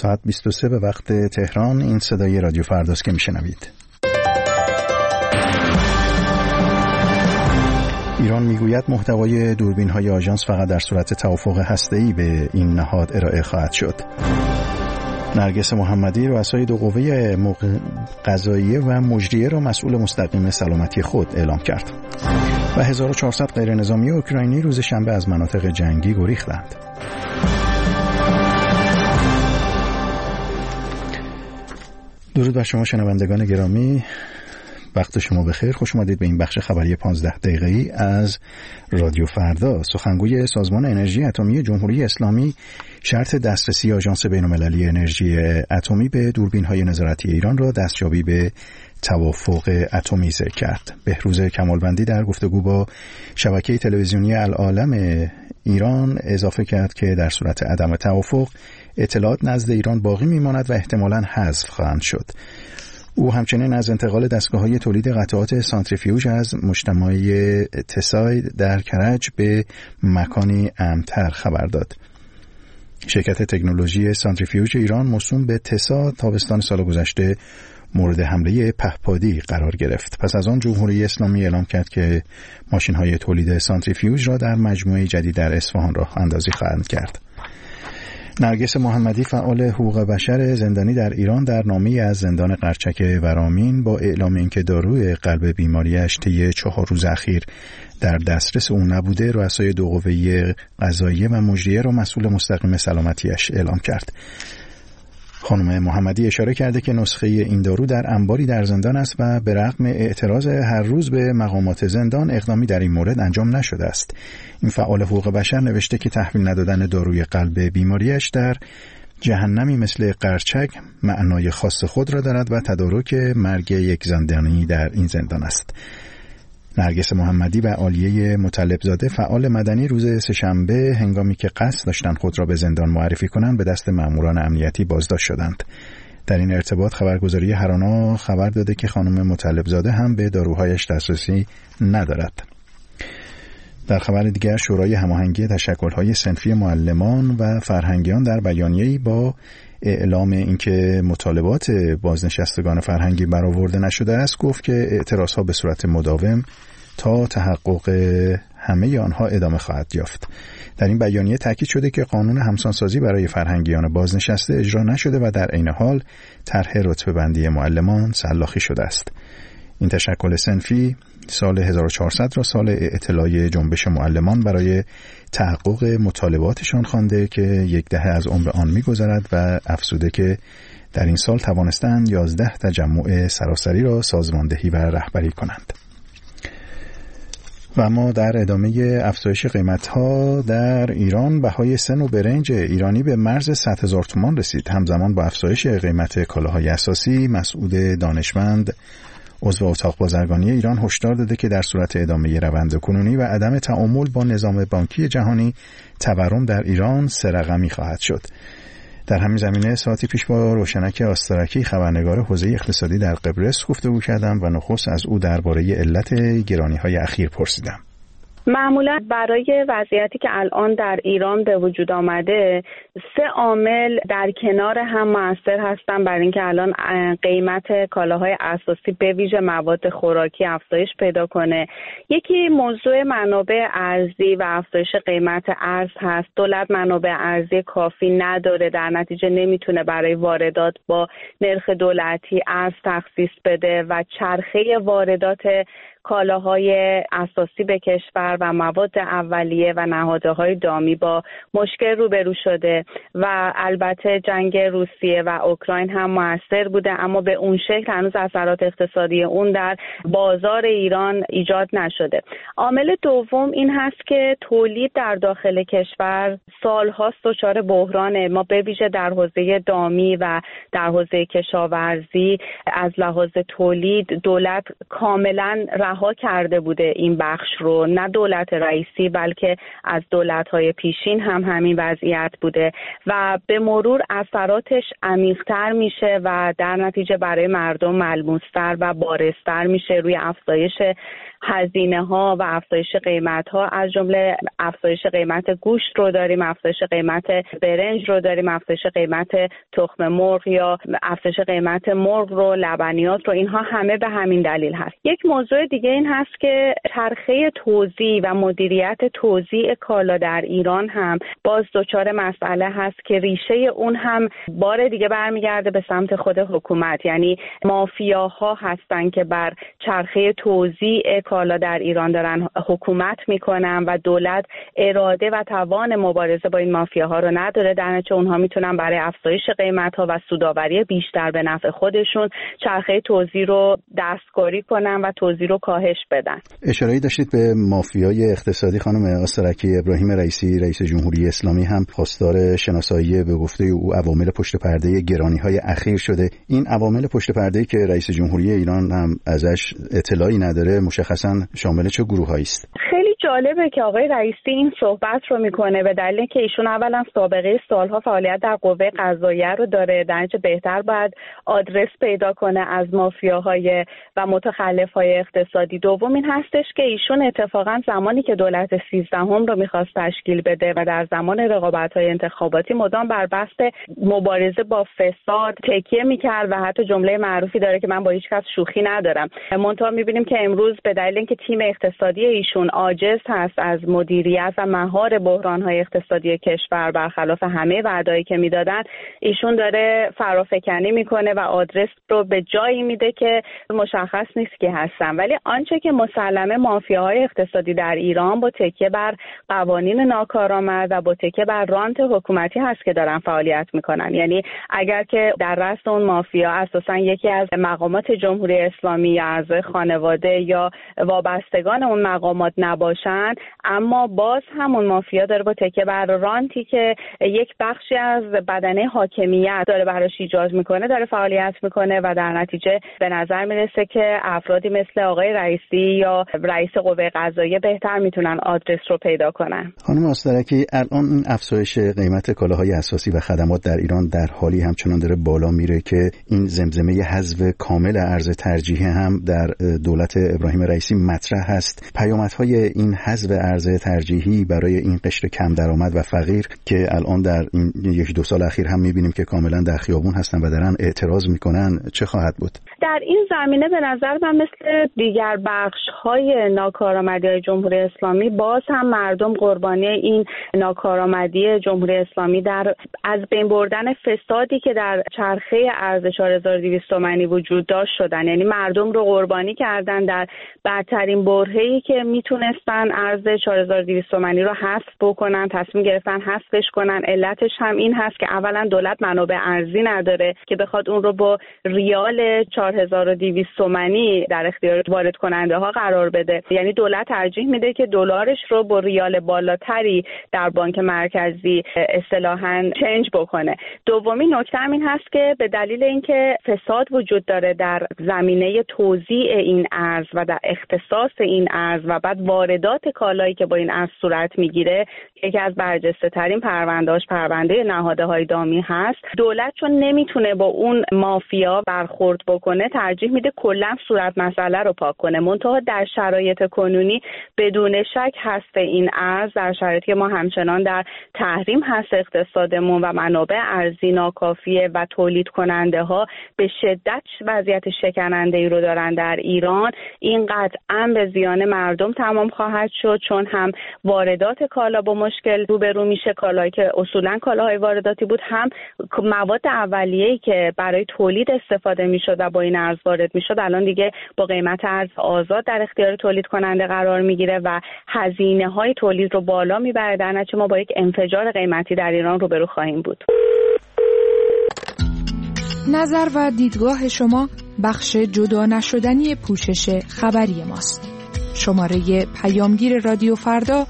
ساعت 23 به وقت تهران. این صدای رادیو فرداست که میشنوید. ایران میگوید محتوای دوربین‌های آژانس فقط در صورت توافق هسته‌ای به این نهاد ارائه خواهد شد. نرگس محمدی رؤسای دو قوه قضاییه و مجریه را مسئول مستقیم سلامتی خود اعلام کرد. و 1400 غیرنظامی اوکراینی روز شنبه از مناطق جنگی گریختند. درود بر شما شنوندگان گرامی، وقت شما بخیر. خوش اومدید به این بخش خبری 15 دقیقه‌ای از رادیو فردا. سخنگوی سازمان انرژی اتمی جمهوری اسلامی شرط دسترسی آژانس بین‌المللی انرژی اتمی به دوربین‌های نظارتی ایران را دستیابی به توافق اتمی ذکر کرد. بهروز کمالوندی در گفتگو با شبکه تلویزیونی العالم ایران اضافه کرد که در صورت عدم توافق اطلاعات نزد ایران باقی میماند و احتمالاً حذف خواهند شد. او همچنین از انتقال دستگاه‌های تولید قطعات سانتریفیوژ از مجتمع تساید در کرج به مکانی امن‌تر خبر داد. شرکت تکنولوژی سانتریفیوژ ایران موسوم به تسا تابستان سال گذشته مورد حمله پهپادی قرار گرفت. پس از آن جمهوری اسلامی اعلام کرد که ماشین‌های تولید سانتریفیوژ را در مجموعه جدید در اصفهان راه اندازی خواهند کرد. نرگس محمدی فعال حقوق بشر زندانی در ایران در نامه‌ای از زندان قرچک ورامین با اعلام اینکه داروی قلب بیماریش طی 4 روز اخیر در دسترس او نبوده، رؤسای دو قوه قضاییه و مجریه را مسئول مستقیم سلامتیش اعلام کرد. خانم محمدی اشاره کرده که نسخه این دارو در انباری در زندان است و به رغم اعتراض هر روز به مقامات زندان اقدامی در این مورد انجام نشده است. این فعال حقوق بشر نوشته که تحویل ندادن داروی قلب بیماریش در جهنمی مثل قرچک معنای خاص خود را دارد و تدارک مرگ یک زندانی در این زندان است. نرگس محمدی و عالیه مطلبزاده فعال مدنی روز سه‌شنبه هنگامی که قصد داشتند خود را به زندان معرفی کنند به دست ماموران امنیتی بازداشت شدند. در این ارتباط خبرگزاری هرانا خبر داده که خانم مطلبزاده هم به داروهایش دسترسی ندارد. در خبر دیگر شورای هماهنگی تشکل‌های صنفی معلمان و فرهنگیان در بیانیه‌ای با اعلام اینکه مطالبات بازنشستگان فرهنگی برآورده نشده است گفت که اعتراضها به صورت مداوم تا تحقق همه آنها ادامه خواهد یافت. در این بیانیه تاکید شده که قانون همسانسازی برای فرهنگیان بازنشسته اجرا نشده و در عین حال طرح رتبه‌بندی معلمان سلاخی شده است. این تشکل صنفی سال 1400 را سال اطلاع جنبش معلمان برای تحقق مطالباتشان خوانده که 10 دهه از عمر آن می‌گذرد و افزوده که در این سال توانستند 11 تجمع سراسری را سازماندهی و رهبری کنند. و ما در ادامه افزایش قیمت‌ها در ایران بهای سن و برنج ایرانی به مرز 100,000 تومان رسید. همزمان با افزایش قیمت کالاهای اساسی، مسعود دانشمند عضو اتاق بازرگانی ایران هشدار داده که در صورت ادامه روند کنونی و عدم تعامل با نظام بانکی جهانی تورم در ایران 3 رقمی خواهد شد. در همین زمینه ساعتی پیش با روشنک آسترکی خبرنگار حوزه اقتصادی در قبرس گفتگو کردم و نخست از او درباره علت گرانی‌های اخیر پرسیدم. معمولا برای وضعیتی که الان در ایران به وجود آمده 3 عامل در کنار هم مؤثر هستن بر اینکه الان قیمت کالاهای اساسی به ویژه مواد خوراکی افزایش پیدا کنه. یکی موضوع منابع ارزی و افزایش قیمت ارز هست. دولت منابع ارزی کافی نداره، در نتیجه نمیتونه برای واردات با نرخ دولتی ارز تخصیص بده و چرخه واردات کالاهای اساسی به کشور و مواد اولیه و نهادهای دامی با مشکل روبرو شده و البته جنگ روسیه و اوکراین هم مؤثر بوده، اما به اون شکل هنوز اثرات اقتصادی اون در بازار ایران ایجاد نشده. عامل دوم این هست که تولید در داخل کشور سال‌هاست دچار بحرانه. ما به ویژه در حوزه دامی و در حوزه کشاورزی از لحاظ تولید دولت کاملا رها کرده بوده این بخش رو، نه دولت رئیسی بلکه از دولت‌های پیشین هم همین وضعیت بوده و به مرور اثراتش عمیق‌تر میشه و در نتیجه برای مردم ملموس‌تر و بارزتر میشه. روی افزایش هزینه‌ها و افزایش قیمت‌ها، از جمله افزایش قیمت گوشت رو داریم، افزایش قیمت برنج رو داریم، افزایش قیمت تخم مرغ یا افزایش قیمت مرغ رو، لبنیات رو. اینها همه به همین دلیل هست. یک موضوع دیگه این هست که چرخه توزیع و مدیریت توزیع کالا در ایران هم باز دچار مسئله هست که ریشه اون هم بار دیگه برمیگرده به سمت خود حکومت. یعنی مافیاها هستن که بر چرخه توزیع کالا در ایران دارن حکومت میکنن و دولت اراده و توان مبارزه با این مافیاها رو نداره. در نتیجه اونها میتونن برای افزایش قیمت‌ها و سودآوری بیشتر به نفع خودشون چرخه توزیع رو دستکاری کنن و توزیع رو کاهش بدن. اشاره‌ای داشتید به مافیای اقتصادی. خانم آسترکی، ابراهیم رئیسی رئیس جمهوری اسلامی هم خواستار شناسایی به گفته او عوامل پشت پرده گرانی‌های اخیر شده. این عوامل پشت پرده‌ای که رئیس جمهوری ایران هم ازش اطلاعی نداره مشخصاً شامل چه گروه‌هایی است؟ خیلی جالبه که آقای رئیسی این صحبت رو میکنه به دلیل که ایشون اولا سابقه سالها فعالیت در قوه قضاییه رو داره، در نتیجه بهتر باید آدرس پیدا کنه از مافیاهای و متخلفهای اقتصادی. دوم این هستش که ایشون اتفاقا زمانی که دولت 13 رو میخواست تشکیل بده و در زمان رقابت‌های انتخاباتی مدام بر بحث مبارزه با فساد تکیه میکرد و حتی جمله معروفی داره که من با هیچ کس شوخی ندارم. منتها میبینیم که امروز به دلیل اینکه تیم اقتصادی ایشون عاجز هست از مدیریت و مهار بحران‌های اقتصادی کشور، برخلاف همه وعده‌ای که میدادن، ایشون داره فرافکنی میکنه و آدرس رو به جایی میده که مشخص نیست که هستن. ولی آنچه که مسلمه مافیاهای اقتصادی در ایران با تکیه بر قوانین ناکارآمد و با تکیه بر رانت حکومتی هست که دارن فعالیت میکنن. یعنی اگر که در رأس اون مافیا اساسا یکی از مقامات جمهوری اسلامی یا اعضای خانواده یا وابستگان اون مقامات نباشن، اما باز همون مافیا داره با تکیه بر رانتی که یک بخشی از بدنه حاکمیت داره براش ایجاد میکنه داره فعالیت میکنه و در نتیجه به نظر میرسه که افرادی مثل آقای رئیسی یا رئیس قوه قضاییه بهتر میتونن آدرس رو پیدا کنن. خانم آسترکی، الان این افزایش قیمت کالاهای اساسی و خدمات در ایران در حالی همچنان داره بالا میره که این زمزمه حذف کامل ارز ترجیحی هم در دولت ابراهیم رئیسی مطرح هست. پیامدهای این حذف ارز ترجیحی برای این قشر کم درآمد و فقیر که الان در این 1-2 سال اخیر هم میبینیم که کاملا در خیابون هستن و دارن اعتراض میکنن، چه خواهد بود؟ در این زمینه به نظر من مثل دیگر بخش‌های ناکارآمدی جمهوری اسلامی باز هم مردم قربانی این ناکارآمدی جمهوری اسلامی در از بین بردن فسادی که در چرخه ارز 4200 تومانی وجود داشت شدن. یعنی مردم رو قربانی کردن در بدترین برهه‌ای که میتونستن ارز 4200 تومانی رو حذف بکنن، تصمیم گرفتن حذفش کنن. علتش هم این هست که اولا دولت منابع ارزی نداره که بخواد اون رو با ریال 4200 تومانی در اختیار وارد کننده ها قرار بده. یعنی دولت ترجیح میده که دلارش رو با ریال بالاتری در بانک مرکزی اصطلاحاً چنج بکنه. دومین نکته هم این هست که به دلیل اینکه فساد وجود داره در زمینه توزیع این ارز و در اختصاص این ارز و بعد واردات کالایی که با این ارز صورت میگیره، یکی از برجسته ترین پرونده‌اش پرونده نهادهای دامی هست. دولت چون نمیتونه با اون مافیا برخورد بکنه ترجیح میده کلا صورت مسئله رو پاک کنه. منتها در شرایط کنونی بدون شک هست این ارز، در شرایطی که ما همچنان در تحریم هست اقتصادمون و منابع ارزی ناکافیه و تولید کننده ها به شدت وضعیت شکننده ای رو دارن در ایران، این قطعاً به زیان مردم تمام خواهد شد، چون هم واردات کالا با مشکل روبرو میشه، کالایی که اصولاً کالاهای وارداتی بود، هم مواد اولیه‌ای که برای تولید استفاده میشد و با این ارز وارد میشد الان دیگه با قیمت ارز آزاد در اختیار تولید کننده قرار میگیره و هزینه‌های تولید رو بالا میبره. در نتیجه ما با یک انفجار قیمتی در ایران روبرو خواهیم بود. نظر و دیدگاه شما بخش جدا نشدنی پوشش خبری ماست. شماره پیامگیر رادیو فردا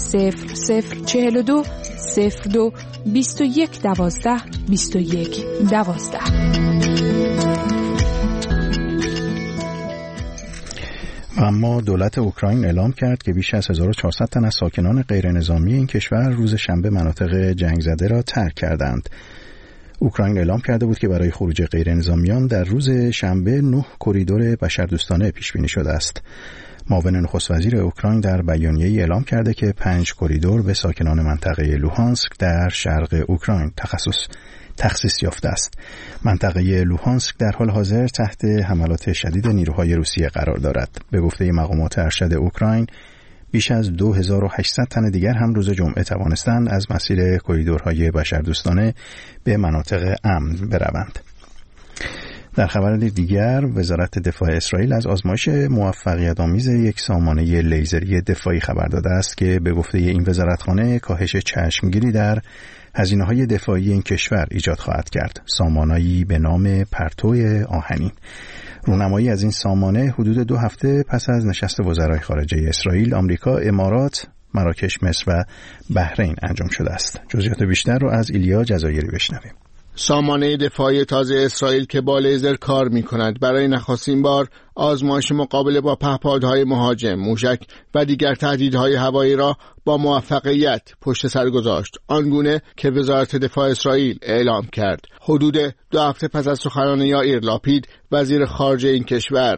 0042 02 21 12 21 12. اما دولت اوکراین اعلام کرد که بیش از 1400 تن از ساکنان غیرنظامی این کشور روز شنبه مناطق جنگ زده را ترک کردند. اوکراین اعلام کرده بود که برای خروج غیرنظامیان در روز شنبه 9 کریدور بشردوستانه پیش بینی شده است. معاون نخست وزیر اوکراین در بیانیه‌ای اعلام کرده که 5 کریدور به ساکنان منطقه لوهانسک در شرق اوکراین تخصیص یافته است. منطقه لوهانسک در حال حاضر تحت حملات شدید نیروهای روسیه قرار دارد. به گفته مقامات ارشد اوکراین بیش از 2800 تن دیگر هم روز جمعه توانستند از مسیر کریدورهای بشردوستانه به مناطق امن بروند. در خبر دیگر وزارت دفاع اسرائیل از آزمایش موفقیت‌آمیز یک سامانه لیزری دفاعی خبر داده است که به گفته این وزارتخانه کاهش چشمگیری در هزینه‌های دفاعی این کشور ایجاد خواهد کرد. سامانه‌ای به نام پرتو آهنین. رونمایی از این سامانه حدود 2 هفته پس از نشست وزرای خارجه اسرائیل، آمریکا، امارات، مراکش، مصر و بحرین انجام شده است. جزئیات بیشتر رو از ایلیا جزایری بشنویم. سامانه دفاعی تازه اسرائیل که با لیزر کار می‌کند برای نخستین بار آزمایش مقابله با پهپادهای مهاجم، موشک و دیگر تهدیدهای هوایی را با موفقیت پشت سر گذاشت، آنگونه که وزارت دفاع اسرائیل اعلام کرد. حدود 2 هفته پس از سخنان یائیر لاپید وزیر خارجه این کشور.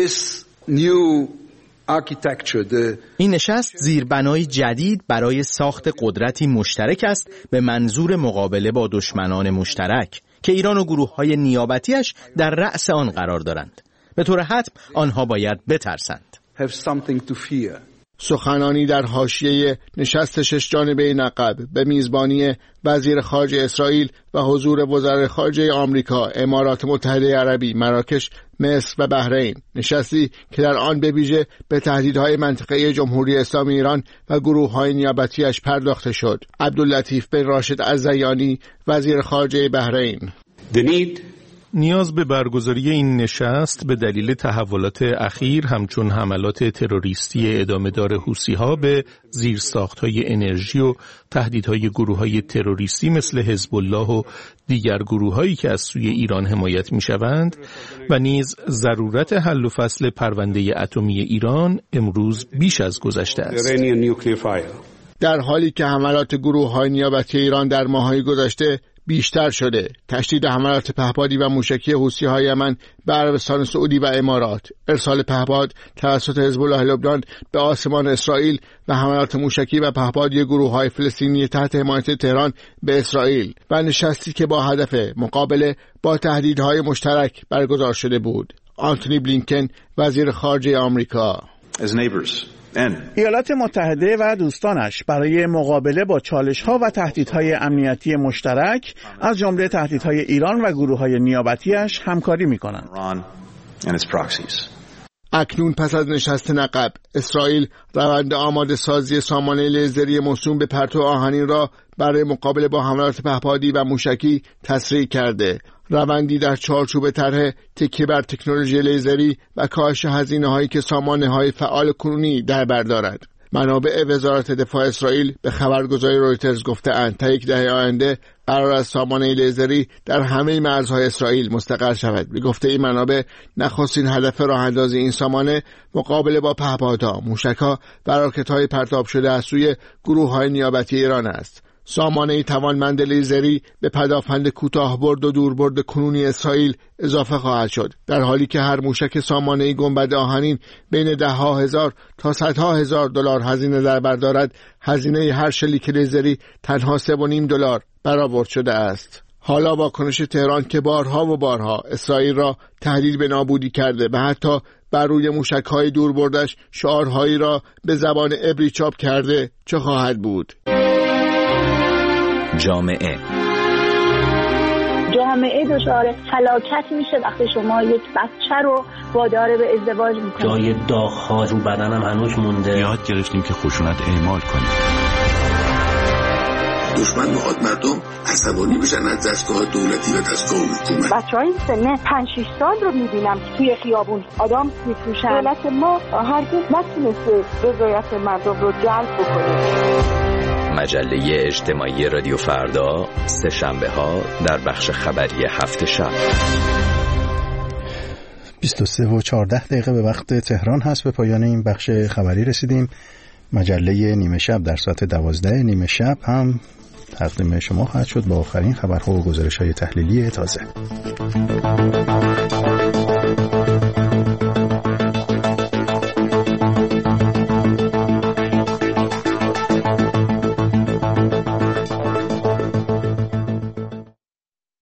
این نشست زیربنای جدید برای ساخت قدرتی مشترک است به منظور مقابله با دشمنان مشترک که ایران و گروه‌های نیابتیش در رأس آن قرار دارند. به طور حتم آنها باید بترسند. سخنانی در حاشیه نشست 6 جانبه نقب به میزبانی وزیر خارجه اسرائیل و حضور وزرای خارجه آمریکا، امارات متحده عربی، مراکش، مصر و بحرین، نشستی که در آن به ویژه به تهدیدهای منطقه جمهوری اسلامی ایران و گروه‌های نیابتیش پرداخته شد. عبداللطیف بن راشد الزیانی، وزیر خارجه بحرین: نیاز به برگزاری این نشست به دلیل تحولات اخیر همچون حملات تروریستی ادامه‌دار حوثی‌ها به زیرساخت‌های انرژی و تهدیدهای گروه‌های تروریستی مثل حزب الله و دیگر گروه‌هایی که از سوی ایران حمایت می‌شوند و نیز ضرورت حل و فصل پرونده اتمی ایران امروز بیش از گذشته است. در حالی که حملات گروه‌های نیابتی ایران در ماه‌های گذشته بیشتر شده، تشدید حملات پهپادی و موشکی حوثی‌های یمن به عربستان سعودی و امارات، ارسال پهپاد توسط حزب الله لبنان به آسمان اسرائیل و حملات موشکی و پهپادی گروه‌های فلسطینی تحت حمایت تهران به اسرائیل و نشستی که با هدف مقابله با تهدیدهای مشترک برگزار شده بود. آنتونی بلینکن، وزیر خارجه آمریکا: ایالات متحده و دوستانش برای مقابله با چالش‌ها و تهدیدهای امنیتی مشترک از جمله تهدیدهای ایران و گروه‌های نیابتیش همکاری می‌کنند. اکنون پس از نشست نقب، اسرائیل روند آماده سازی سامانه لیزری موسوم به پرتو آهنین را برای مقابله با حملات پهپادی و موشکی تسریع کرده. روندی در چارچوب طرح تکیه بر تکنولوژی لیزری و کاهش هزینه‌هایی که سامانه‌های فعال کنونی در بر دارد. منابع وزارت دفاع اسرائیل به خبرگزاری رویترز گفته‌اند تا 10 آینده قرار است سامانه لیزری در همه مرزهای اسرائیل مستقر شود. به گفته این منابع نخستین هدف راه‌اندازی این سامانه مقابله با پهپادها، موشک‌ها و راکت‌های پرتاب شده از سوی گروه‌های نیابتی ایران است. سامانه توانمند لیزری به پدافند کوتاه برد و دور برد کنونی اسرائیل اضافه خواهد شد، در حالی که هر موشک سامانه گنبد آهنین بین 10,000 تا 100,000 دلار هزینه در بر دارد. هزینه هر شلیک لیزری تنها $3.5 برآورد شده است. حالا واکنش تهران که بارها و بارها اسرائیل را تهدید به نابودی کرده و حتی بر روی موشک‌های دور بردش شعارهایی را به زبان عبری چاپ کرده چه خواهد بود؟ جامعه دچار فلاکت میشه وقتی شما یک بچه رو وادار به ازدواج میکنید. جای داغ‌ها رو بدنم هنوز مونده. یاد گرفتیم که خشونت اعمال کنیم. دشمن میخواد مردم عصبانی بشن از دستگاه دولتی و دستگاه حکومت. بچه‌های سن 5-6 سال رو میبینم توی خیابون آدم میفروشن. دولت ما هرگز نتونسته رضایت مردم رو جلب بکنه. مجله اجتماعی رادیو فردا، سه‌شنبه‌ها در بخش خبری هفت شب. 23:14 به وقت تهران هست. به پایان این بخش خبری رسیدیم. مجله نیمه شب در ساعت 12 نیمه شب هم تقدیم شما خواهد شد با آخرین خبرها و گزارش‌های تحلیلی تازه.